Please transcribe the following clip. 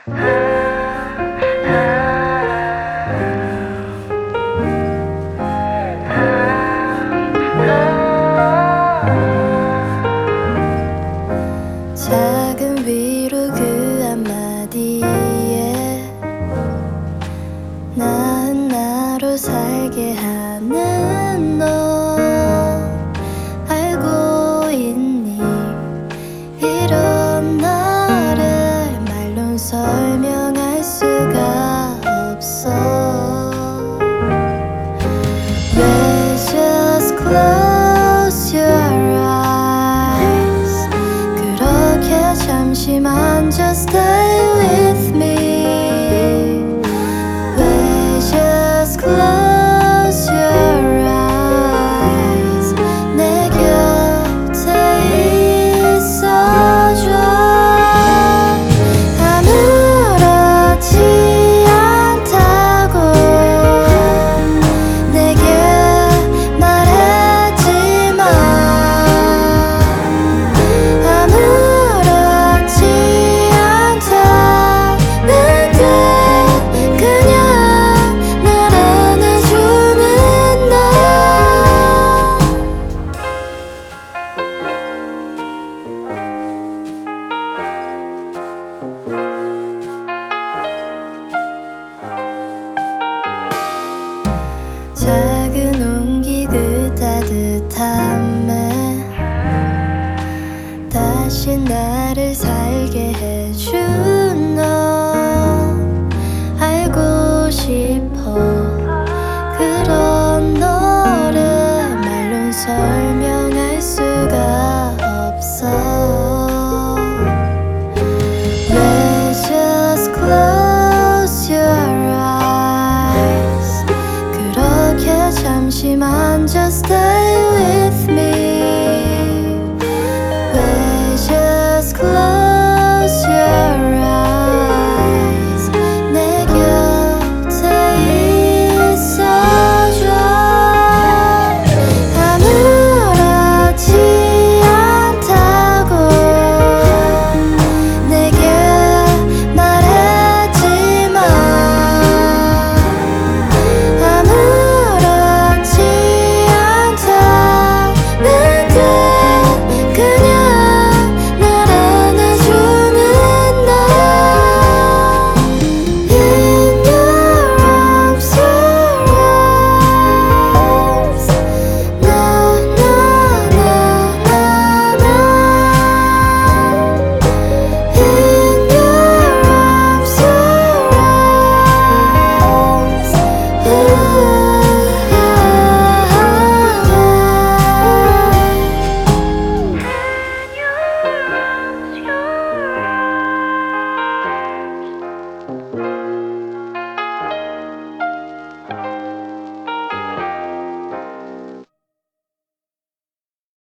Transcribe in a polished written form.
작은 위로 그 한마디에 난 나로 살게 하는 너 알고 있니? 이런 나를 말론 설명할 수가 없어. Well, just close your eyes. 그렇게 잠시만 just stay with me. Well, just close your eyes. 내 곁에 있어줘. 아무렇지 않다고 내게 말했지만 아무렇지 않다는 듯 그냥 날 안아주는 너. 작은 온기 그 따뜻함에 다시 나를 살게 해준 너